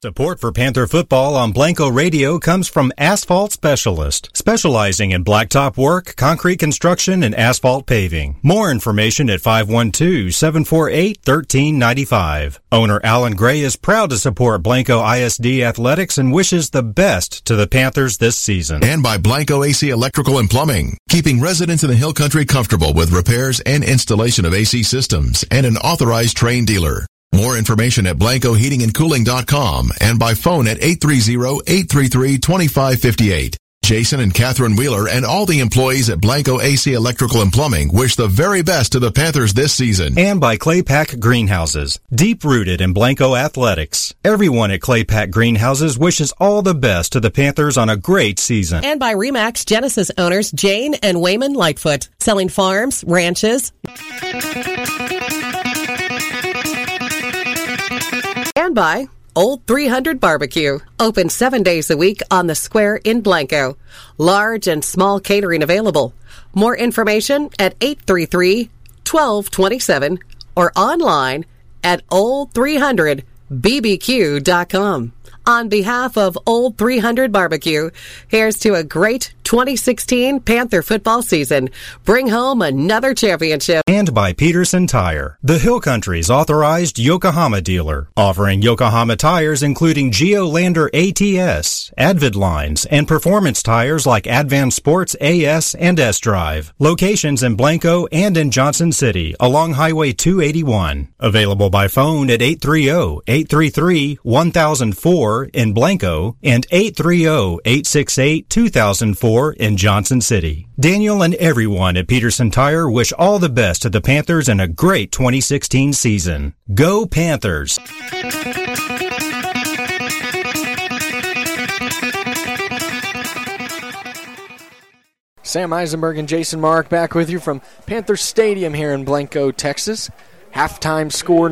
Support for Panther football on Blanco Radio comes from Asphalt Specialist, specializing in blacktop work, concrete construction, and asphalt paving. More information at 512-748-1395. Owner Alan Gray is proud to support Blanco ISD Athletics and wishes the best to the Panthers this season. And by Blanco AC Electrical and Plumbing, keeping residents in the Hill Country comfortable with repairs and installation of AC systems, and an authorized trained dealer. More information at BlancoHeatingandCooling.com and by phone at 830-833-2558. Jason and Catherine Wheeler and all the employees at Blanco AC Electrical and Plumbing wish the very best to the Panthers this season. And by Claypack Greenhouses, deep-rooted in Blanco athletics. Everyone at Claypack Greenhouses wishes all the best to the Panthers on a great season. And by RE/MAX Genesis owners Jane and Wayman Lightfoot, selling farms, ranches, and by Old 300 Barbecue, open 7 days a week on the square in Blanco. Large and small catering available. More information at 833-1227 or online at old300bbq.com. On behalf of Old 300 Barbecue, here's to a great 2016 Panther football season. Bring home another championship. And by Peterson Tire, the Hill Country's authorized Yokohama dealer, offering Yokohama tires including Geolander ATS, Advid lines, and performance tires like Advan Sports AS and S-Drive. Locations in Blanco and in Johnson City along Highway 281. Available by phone at 830-833-1004 in Blanco and 830-868-2004 in Johnson City. Daniel and everyone at Peterson Tire wish all the best to the Panthers in a great 2016 season. Go Panthers! Sam Eisenberg and Jason Mark back with you from Panther Stadium here in Blanco, Texas. Halftime score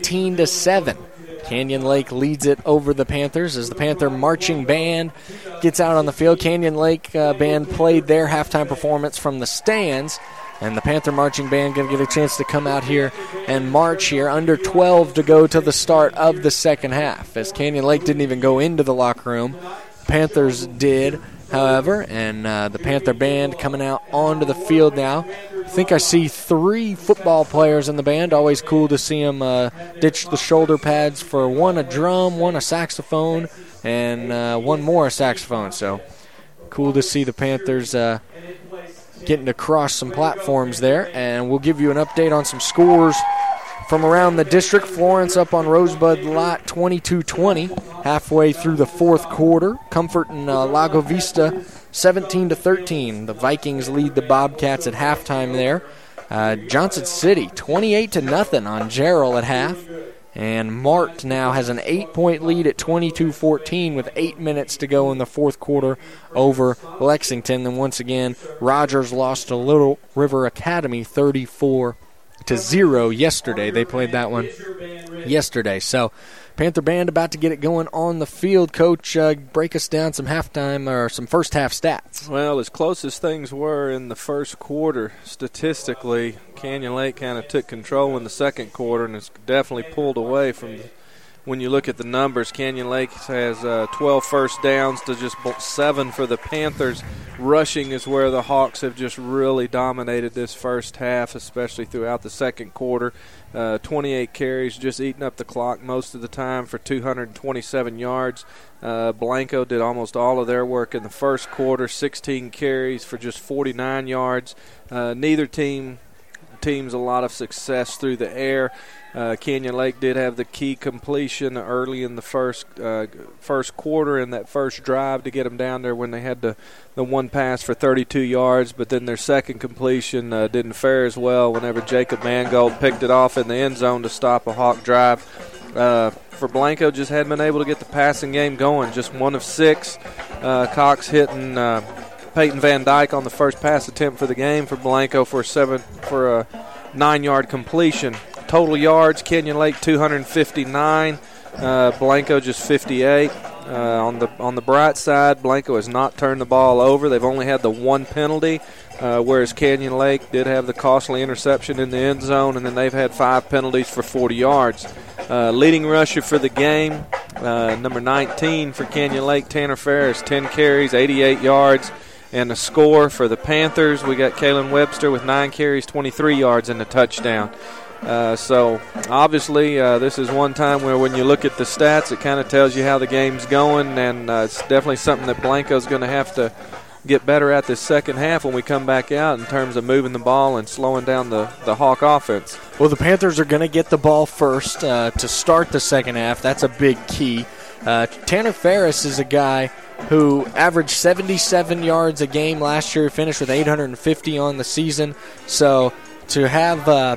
19-7. Canyon Lake leads it over the Panthers as the Panther marching band gets out on the field. Canyon Lake band played their halftime performance from the stands, and the Panther marching band going to get a chance to come out here and march here. Under 12 to go to the start of the second half, as Canyon Lake didn't even go into the locker room. Panthers did, however, and the Panther band coming out onto the field now. I think I see 3 football players in the band. Always cool to see them ditch the shoulder pads for one a drum, one a saxophone, and one more a saxophone. So cool to see the Panthers getting to cross some platforms there. And we'll give you an update on some scores from around the district. Florence up on Rosebud Lot 22-20 halfway through the fourth quarter. Comfort and Lago Vista 17-13. The Vikings lead the Bobcats at halftime there. Johnson City 28-0 on Jarrell at half. And Mart now has an 8-point lead at 22-14 with 8 minutes to go in the fourth quarter over Lexington. And once again, Rogers lost to Little River Academy 34-0 yesterday. They played that one yesterday. So Panther band about to get it going on the field. Coach, break us down some halftime or some first half stats. Well, as close as things were in the first quarter, statistically, Canyon Lake kind of took control in the second quarter and has definitely pulled away from when you look at the numbers. Canyon Lake has 12 first downs to just 7 for the Panthers. Rushing is where the Hawks have just really dominated this first half, especially throughout the second quarter. 28 carries, just eating up the clock most of the time for 227 yards. Blanco did almost all of their work in the first quarter, 16 carries for just 49 yards. Neither team's a lot of success through the air. Canyon Lake did have the key completion early in the first quarter in that first drive to get them down there when they had the one pass for 32 yards, but then their second completion didn't fare as well whenever Jacob Mangold picked it off in the end zone to stop a Hawk drive. For Blanco, just hadn't been able to get the passing game going, just 1 of 6. Cox hitting Peyton Van Dyke on the first pass attempt for the game for Blanco for a 9-yard completion. Total yards, Canyon Lake 259, Blanco just 58. On the bright side, Blanco has not turned the ball over. They've only had the 1 penalty, whereas Canyon Lake did have the costly interception in the end zone, and then they've had 5 penalties for 40 yards. Leading rusher for the game Number 19 for Canyon Lake, Tanner Ferris, 10 carries, 88 yards. And the score for the Panthers, we got Kalen Webster with 9 carries, 23 yards, and a touchdown. So, obviously, this is one time where when you look at the stats, it kind of tells you how the game's going, and it's definitely something that Blanco's going to have to get better at this second half when we come back out in terms of moving the ball and slowing down the Hawk offense. Well, the Panthers are going to get the ball first to start the second half. That's a big key. Tanner Ferris is a guy who averaged 77 yards a game last year, finished with 850 on the season. So to have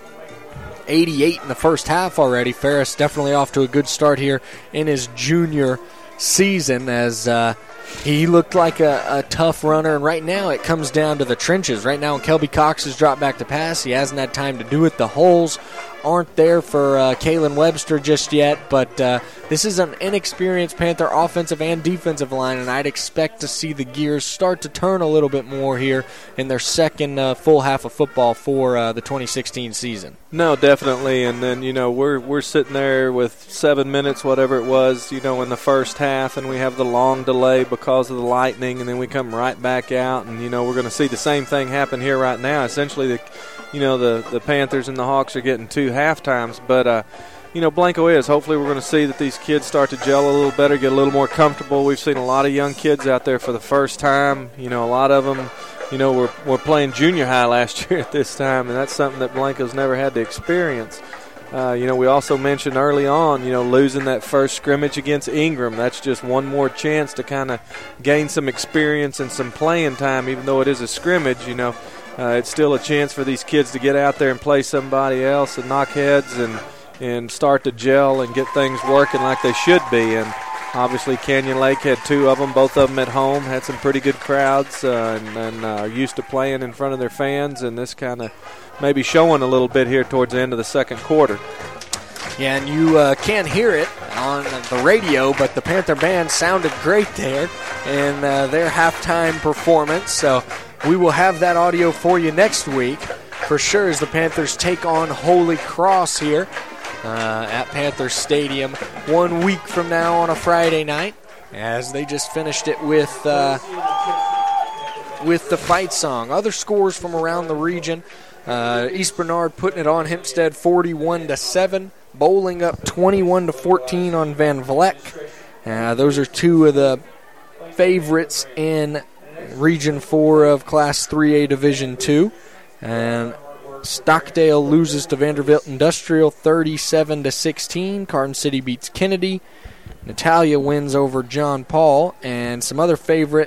88 in the first half already, Ferris definitely off to a good start here in his junior season, as he looked like a tough runner. And right now it comes down to the trenches. Right now when Kelby Cox has dropped back to pass, he hasn't had time to do it. The holes aren't there for Kalen Webster just yet, but this is an inexperienced Panther offensive and defensive line, and I'd expect to see the gears start to turn a little bit more here in their second full half of football for the 2016 season. No, definitely, and then, we're sitting there with 7 minutes, whatever it was, in the first half, and we have the long delay because of the lightning, and then we come right back out, and, we're going to see the same thing happen here right now. Essentially, the Panthers and the Hawks are getting 2 halftimes, but Blanco is. Hopefully we're going to see that these kids start to gel a little better, get a little more comfortable. We've seen a lot of young kids out there for the first time. A lot of them, were playing junior high last year at this time, and that's something that Blanco's never had to experience. We also mentioned early on, losing that first scrimmage against Ingram. That's just one more chance to kind of gain some experience and some playing time, even though it is a scrimmage, it's still a chance for these kids to get out there and play somebody else and knock heads and start to gel and get things working like they should be. And obviously Canyon Lake had 2 of them, both of them at home, had some pretty good crowds and are used to playing in front of their fans, and this kind of maybe showing a little bit here towards the end of the second quarter. Yeah, and you can't hear it on the radio, but the Panther band sounded great there in their halftime performance. So we will have that audio for you next week for sure as the Panthers take on Holy Cross here at Panther Stadium 1 week from now on a Friday night, as they just finished it with the fight song. Other scores from around the region: East Bernard putting it on Hempstead 41-7, Bowling up 21-14 on Van Vleck. Those are 2 of the favorites in Region 4 of Class 3A Division 2. And Stockdale loses to Vanderbilt Industrial 37-16. Carson City beats Kennedy. Natalia wins over John Paul. And the other favorite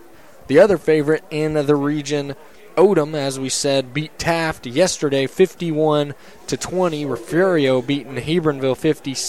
in the region, Odom, as we said, beat Taft yesterday 51-20. Refugio beating Hebronville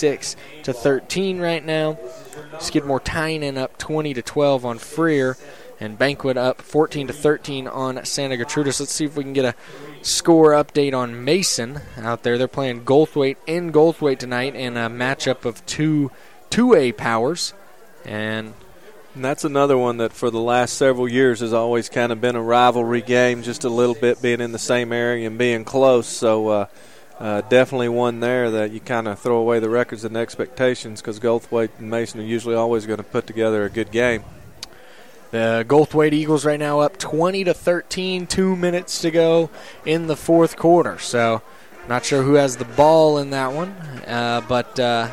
56-13 right now. Skidmore Tynan up 20-12 on Freer. And Banquet up 14-13 on Santa Gertrudis. Let's see if we can get a score update on Mason out there. They're playing Goldthwaite in Goldthwaite tonight in a matchup of 2A powers. And that's another one that for the last several years has always kind of been a rivalry game, just a little bit being in the same area and being close. So definitely one there that you kind of throw away the records and expectations, because Goldthwaite and Mason are usually always going to put together a good game. The Goldthwaite Eagles right now up 20-13, 2 minutes to go in the fourth quarter. So not sure who has the ball in that one, but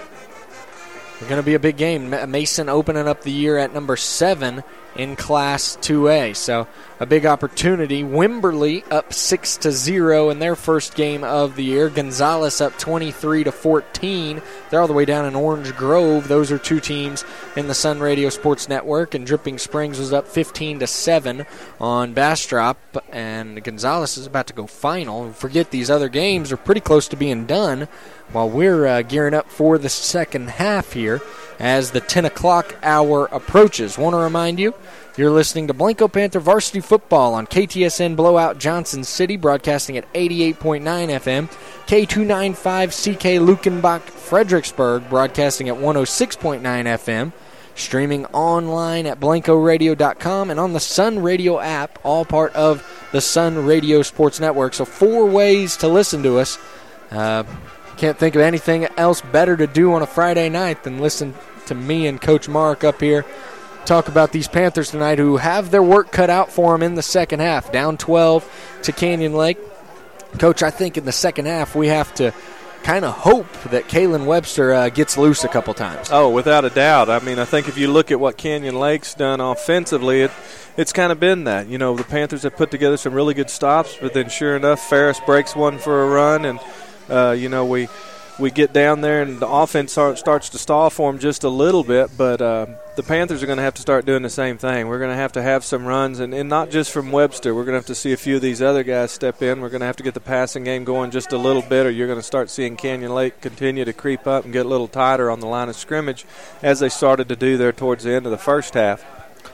it's going to be a big game. Mason opening up the year at number 7 in Class 2A. So a big opportunity. Wimberley up 6-0 in their first game of the year. Gonzales up 23-14. They're all the way down in Orange Grove. Those are 2 teams in the Sun Radio Sports Network. And Dripping Springs was up 15-7 on Bastrop. And Gonzales is about to go final. Forget these other games are pretty close to being done while we're gearing up for the second half here as the 10 o'clock hour approaches. Want to remind you, you're listening to Blanco Panther Varsity Football on KTSN Blowout Johnson City, broadcasting at 88.9 FM, K295 CK Lukenbach Fredericksburg, broadcasting at 106.9 FM, streaming online at BlancoRadio.com and on the Sun Radio app, all part of the Sun Radio Sports Network. So 4 ways to listen to us. Can't think of anything else better to do on a Friday night than listen to me and Coach Mark up here talk about these Panthers tonight, who have their work cut out for them in the second half. Down 12 to Canyon Lake. Coach, I think in the second half we have to kind of hope that Kalen Webster gets loose a couple times. Oh, without a doubt. I mean, I think if you look at what Canyon Lake's done offensively, it's kind of been that. You know, the Panthers have put together some really good stops, but then sure enough, Ferris breaks one for a run, and, you know, we get down there and the offense starts to stall for them just a little bit, but the Panthers are going to have to start doing the same thing. We're going to have some runs, and not just from Webster. We're going to have to see a few of these other guys step in. We're going to have to get the passing game going just a little bit, or you're going to start seeing Canyon Lake continue to creep up and get a little tighter on the line of scrimmage as they started to do there towards the end of the first half.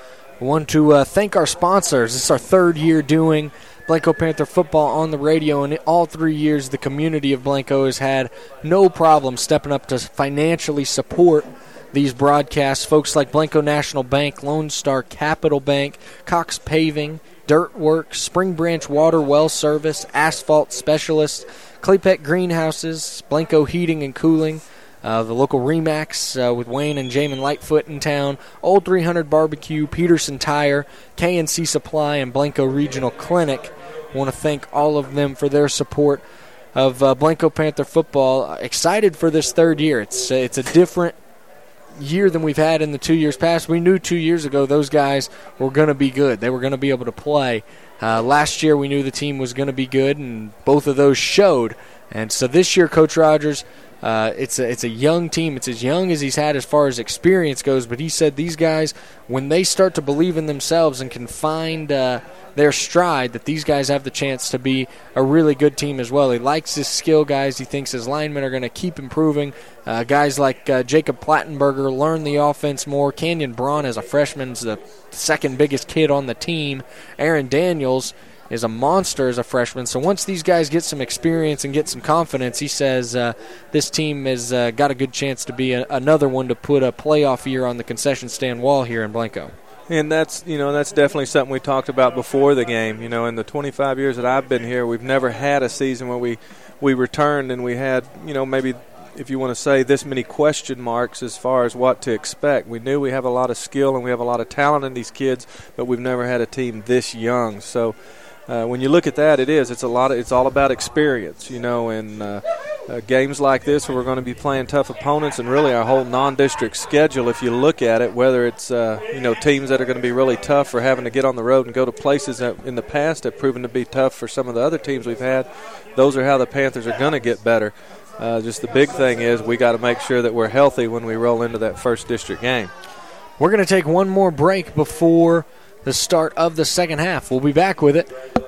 I want to thank our sponsors. This is our third year doing Blanco Panther football on the radio, and all 3 years the community of Blanco has had no problem stepping up to financially support these broadcasts. Folks like Blanco National Bank, Lone Star Capital Bank, Cox Paving, Dirt Works, Spring Branch Water Well Service, Asphalt Specialists, Claypet Greenhouses, Blanco Heating and Cooling, the local Remax with Wayne and Jamin Lightfoot in town, Old 300 Barbecue, Peterson Tire, K&C Supply, and Blanco Regional Clinic. I want to thank all of them for their support of Blanco Panther football. Excited for this third year. It's a different year than we've had in the 2 years past. We knew 2 years ago those guys were going to be good. They were going to be able to play. Last year we knew the team was going to be good, and both of those showed. And so this year, Coach Rogers, it's a young team. It's as young as he's had as far as experience goes, but he said these guys, when they start to believe in themselves and can find their stride, that these guys have the chance to be a really good team as well. He likes his skill guys. He thinks his linemen are going to keep improving. Guys like Jacob Plattenberger learn the offense more. Canyon Braun, as a freshman, is the second biggest kid on the team. Aaron Daniels is a monster as a freshman. So once these guys get some experience and get some confidence, he says this team has got a good chance to be another one to put a playoff year on the concession stand wall here in Blanco. And that's definitely something we talked about before the game. You know, in the 25 years that I've been here, we've never had a season where we returned and we had, you know, maybe, if you want to say, this many question marks as far as what to expect. We knew we have a lot of skill and we have a lot of talent in these kids, but we've never had a team this young. So when you look at that, it's all about experience, you know, and games like this where we're going to be playing tough opponents, and really our whole non-district schedule, if you look at it, whether it's teams that are going to be really tough for having to get on the road and go to places that in the past have proven to be tough for some of the other teams we've had, those are how the Panthers are going to get better. Just the big thing is we got to make sure that we're healthy when we roll into that first district game. We're going to take one more break before the start of the second half. We'll be back with it.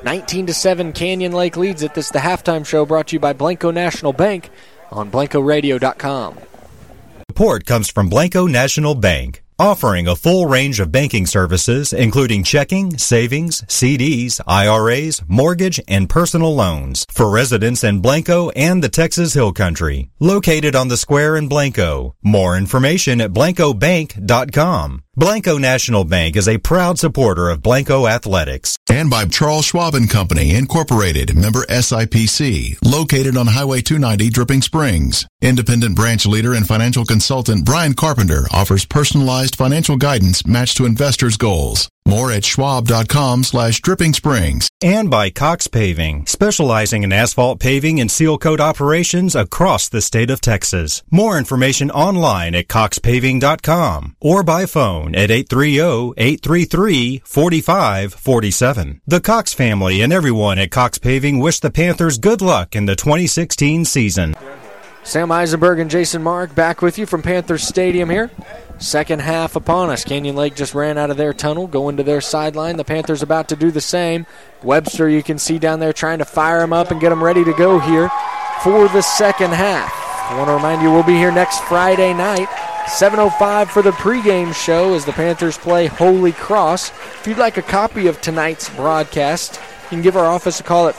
19-7, Canyon Lake leads it. This is the halftime show brought to you by Blanco National Bank on BlancoRadio.com. Support comes from Blanco National Bank, offering a full range of banking services, including checking, savings, CDs, IRAs, mortgage, and personal loans for residents in Blanco and the Texas Hill Country. Located on the square in Blanco. More information at BlancoBank.com. Blanco National Bank is a proud supporter of Blanco Athletics. And by Charles Schwab & Company, Incorporated, member SIPC, located on Highway 290, Dripping Springs. Independent branch leader and financial consultant Brian Carpenter offers personalized financial guidance matched to investors' goals. More at schwab.com/Dripping Springs. And by Cox Paving, specializing in asphalt paving and seal coat operations across the state of Texas. More information online at coxpaving.com or by phone at 830-833-4547. The Cox family and everyone at Cox Paving wish the Panthers good luck in the 2016 season. Sam Eisenberg and Jason Mark back with you from Panthers Stadium here. Second half upon us. Canyon Lake just ran out of their tunnel, going to their sideline. The Panthers about to do the same. Webster, you can see down there trying to fire him up and get him ready to go here for the second half. I want to remind you we'll be here next Friday night, 7:05 for the pregame show as the Panthers play Holy Cross. If you'd like a copy of tonight's broadcast, you can give our office a call at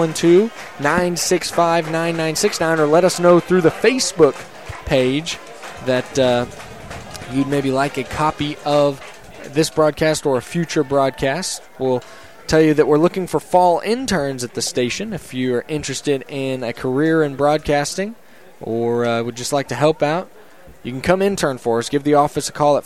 512-965-9969 or let us know through the Facebook page that you'd maybe like a copy of this broadcast or a future broadcast. We'll tell you that we're looking for fall interns at the station. If you're interested in a career in broadcasting or would just like to help out, you can come intern for us. Give the office a call at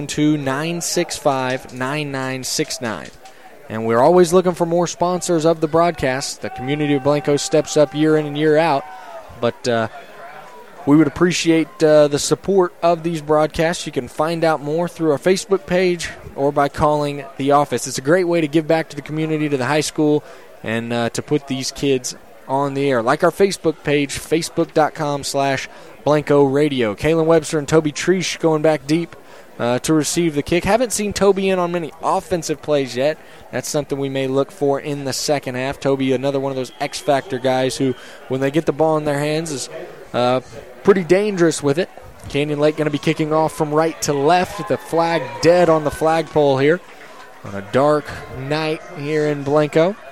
512-965-9969. And we're always looking for more sponsors of the broadcast. The community of Blanco steps up year in and year out. But we would appreciate the support of these broadcasts. You can find out more through our Facebook page or by calling the office. It's a great way to give back to the community, to the high school, and to put these kids on the air. Like our Facebook page, facebook.com/Blanco Radio. Kalen Webster and Toby Treesh going back deep to receive the kick. Haven't seen Toby in on many offensive plays yet. That's something we may look for in the second half. Toby, another one of those X-Factor guys who, when they get the ball in their hands, is pretty dangerous with it. Canyon Lake going to be kicking off from right to left. The flag dead on the flagpole here on a dark night here in Blanco.